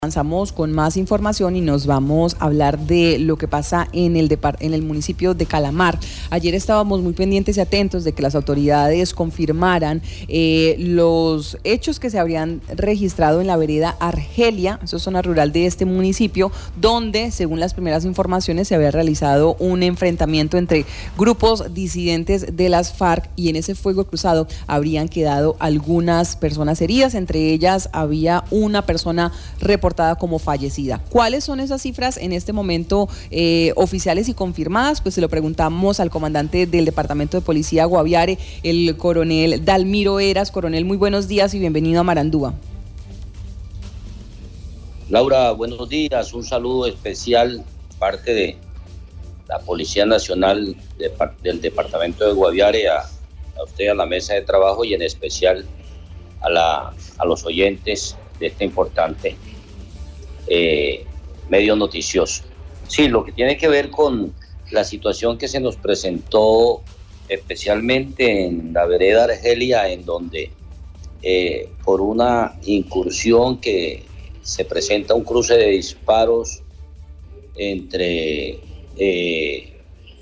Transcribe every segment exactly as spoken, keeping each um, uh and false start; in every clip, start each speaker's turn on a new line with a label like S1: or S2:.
S1: Avanzamos con más información y nos vamos a hablar de lo que pasa en el, depart- en el municipio de Calamar. Ayer estábamos muy pendientes y atentos de que las autoridades confirmaran eh, los hechos que se habrían registrado en la vereda Argelia, eso es zona rural de este municipio, donde, según las primeras informaciones, se había realizado un enfrentamiento entre grupos disidentes de las FARC y en ese fuego cruzado habrían quedado algunas personas heridas, entre ellas había una persona reportada como fallecida. ¿Cuáles son esas cifras en este momento eh, oficiales y confirmadas? Pues se lo preguntamos al comandante del Departamento de Policía Guaviare, el coronel Dalmiro Eras. Coronel, muy buenos días y bienvenido a Marandúa.
S2: Laura, buenos días. Un saludo especial parte de la Policía Nacional de, del Departamento de Guaviare, a, a usted, a la mesa de trabajo y en especial a, la, a los oyentes de este importante Eh, medio noticioso. Sí, lo que tiene que ver con la situación que se nos presentó especialmente en la vereda Argelia, en donde eh, por una incursión que se presenta un cruce de disparos entre eh,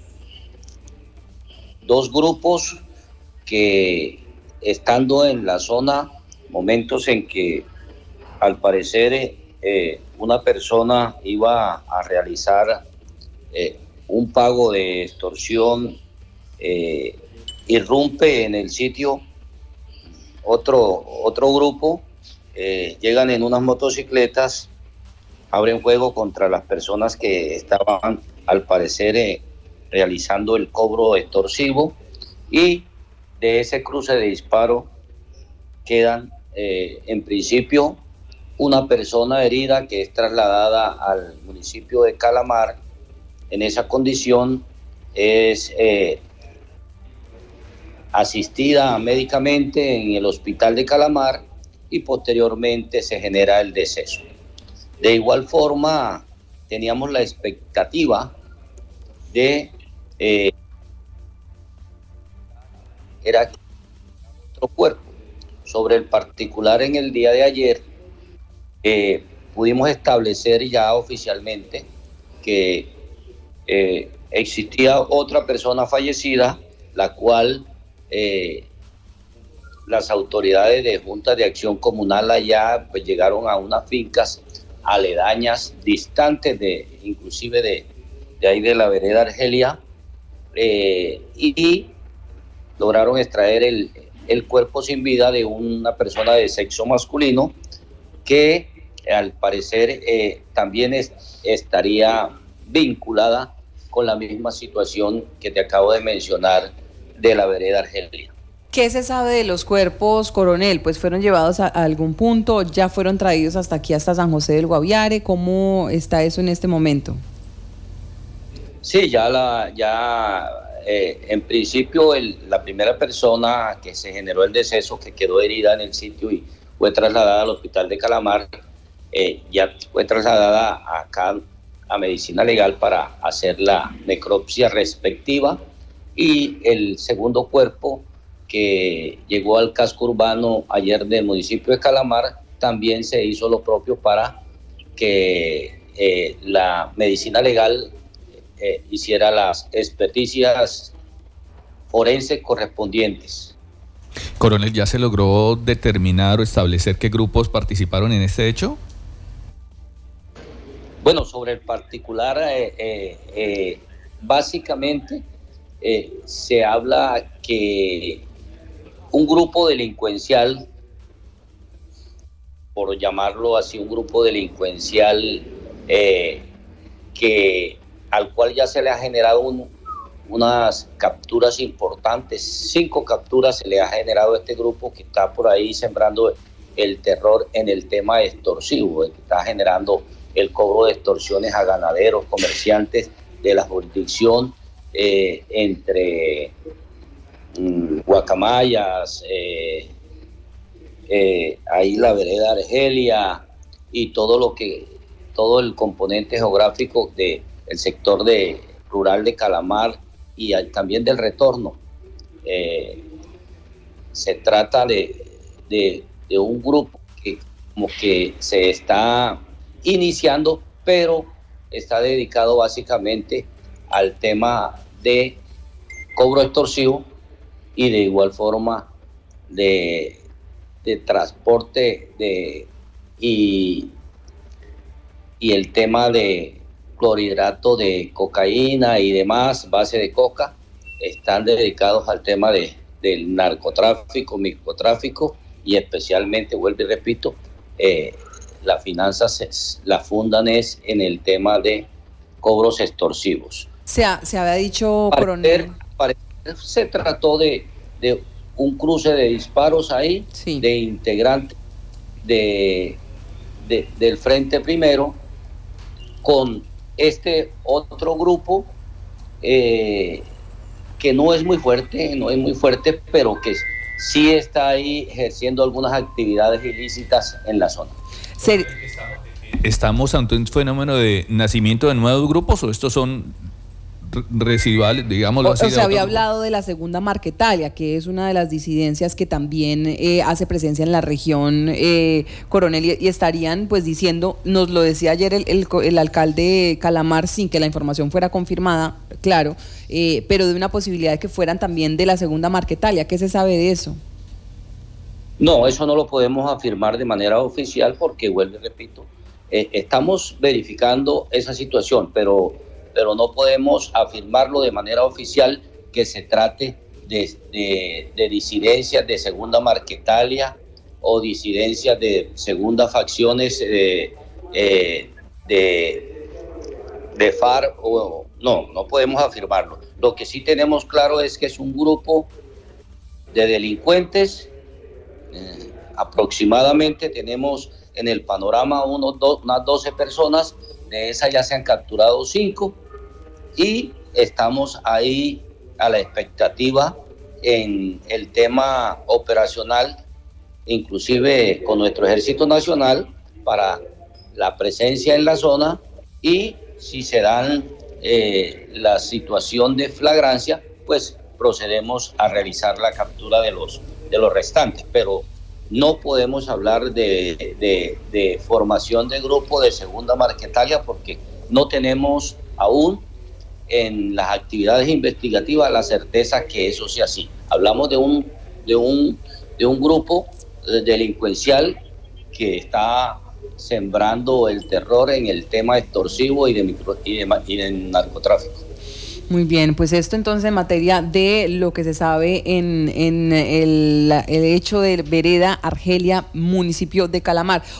S2: dos grupos que, estando en la zona, momentos en que al parecer Eh, una persona iba a realizar eh, un pago de extorsión, eh, irrumpe en el sitio otro, otro grupo, eh, llegan en unas motocicletas, abren fuego contra las personas que estaban al parecer eh, realizando el cobro extorsivo, y de ese cruce de disparo quedan eh, en principio una persona herida que es trasladada al municipio de Calamar. En esa condición es eh, asistida médicamente en el hospital de Calamar y posteriormente se genera el deceso. De igual forma, teníamos la expectativa de eh, era otro cuerpo. Sobre el particular, en el día de ayer Eh, pudimos establecer ya oficialmente que eh, existía otra persona fallecida, la cual eh, las autoridades de Junta de Acción Comunal allá pues llegaron a unas fincas aledañas, distantes de, inclusive de, de ahí de la vereda Argelia, eh, y, y lograron extraer el, el cuerpo sin vida de una persona de sexo masculino, que al parecer eh, también es, estaría vinculada con la misma situación que te acabo de mencionar de la vereda Argelia.
S1: ¿Qué se sabe de los cuerpos, coronel? Pues fueron llevados a, a algún punto, ya fueron traídos hasta aquí, hasta San José del Guaviare. ¿Cómo está eso en este momento?
S2: Sí, ya, la, ya eh, en principio el, la primera persona que se generó el deceso, que quedó herida en el sitio y fue trasladada al hospital de Calamar, eh, ya fue trasladada acá a Medicina Legal para hacer la necropsia respectiva, y el segundo cuerpo que llegó al casco urbano ayer del municipio de Calamar también se hizo lo propio para que eh, la Medicina Legal eh, hiciera las experticias forenses correspondientes.
S3: Coronel, ¿ya se logró determinar o establecer qué grupos participaron en este hecho?
S2: Bueno, sobre el particular, eh, eh, eh, básicamente eh, se habla que un grupo delincuencial, por llamarlo así, un grupo delincuencial eh, que, al cual ya se le ha generado un, unas capturas importantes, cinco capturas se le ha generado a este grupo que está por ahí sembrando el terror en el tema extorsivo, que está generando el cobro de extorsiones a ganaderos, comerciantes de la jurisdicción, eh, entre mm, Guacamayas, eh, eh, ahí la vereda Argelia y todo lo que, todo el componente geográfico de el sector de rural de Calamar y al, también del retorno. Eh, se trata de, de, de un grupo que como que se está iniciando, pero está dedicado básicamente al tema de cobro extorsivo y de igual forma de, de transporte de, y, y el tema de clorhidrato de cocaína y demás, base de coca, están dedicados al tema de, del narcotráfico, microtráfico y especialmente, vuelvo y repito, eh, las finanzas la fundan es en el tema de cobros extorsivos.
S1: Se, ha, se había dicho,
S2: parecer,
S1: coronel.
S2: Parecer, se trató de, de un cruce de disparos ahí, sí. de integrantes de, de, del Frente Primero con este otro grupo eh, que no es muy fuerte, no es muy fuerte, pero que sí está ahí ejerciendo algunas actividades ilícitas en la zona.
S1: Sí.
S3: ¿Estamos ante un fenómeno de nacimiento de nuevos grupos o estos son residuales, digámoslo así?
S1: O sea, había hablado de la segunda Marquetalia, que es una de las disidencias que también eh, hace presencia en la región, eh, coronel, y, y estarían pues diciendo, nos lo decía ayer el, el, el alcalde Calamar, sin que la información fuera confirmada, claro, eh, pero de una posibilidad de que fueran también de la segunda Marquetalia. ¿Qué se sabe de eso?
S2: No, eso no lo podemos afirmar de manera oficial porque, vuelvo y repito, eh, estamos verificando esa situación, pero... pero no podemos afirmarlo de manera oficial que se trate de, de, de disidencias de segunda Marquetalia o disidencias de segunda facciones eh, eh, de, de FARC. O, no, no podemos afirmarlo. Lo que sí tenemos claro es que es un grupo de delincuentes, eh, aproximadamente tenemos en el panorama unos do, unas doce personas, de esas ya se han capturado cinco y estamos ahí a la expectativa en el tema operacional, inclusive con nuestro Ejército Nacional, para la presencia en la zona y si se dan eh, la situación de flagrancia, pues procedemos a realizar la captura de los, de los restantes, pero no podemos hablar de, de, de formación de grupo de segunda Marquetalia porque no tenemos aún en las actividades investigativas la certeza que eso sea así. Hablamos de un, de un, de un grupo delincuencial que está sembrando el terror en el tema extorsivo y de, micro, y de, y de narcotráfico.
S1: Muy bien, pues esto entonces en materia de lo que se sabe en, en el, el hecho de Vereda, Argelia, municipio de Calamar.